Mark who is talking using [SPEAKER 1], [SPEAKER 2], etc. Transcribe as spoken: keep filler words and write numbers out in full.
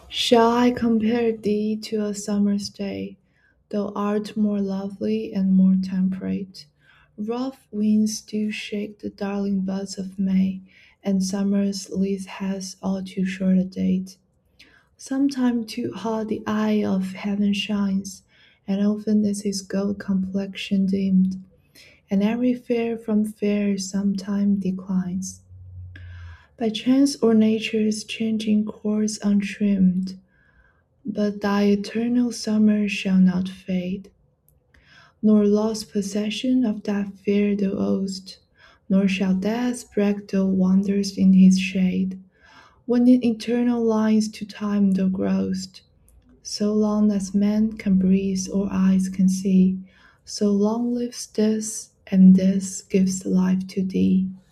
[SPEAKER 1] Shall I compare thee to a summer's day? Thou art more lovely and more temperate. Rough winds do shake the darling buds of May, and summer's lease has all too short a date. Sometime too hot the eye of heaven shines, and often is his gold complexion dimmed, and every fair from fair sometime declines. By chance or nature's changing course untrimmed, but thy eternal summer shall not fade, nor lost possession of that fair thou owest, nor shall death break thou wanderest in his shade, when in eternal lines to time thou growest. So long as man can breathe or eyes can see, so long lives this, and this gives life to thee.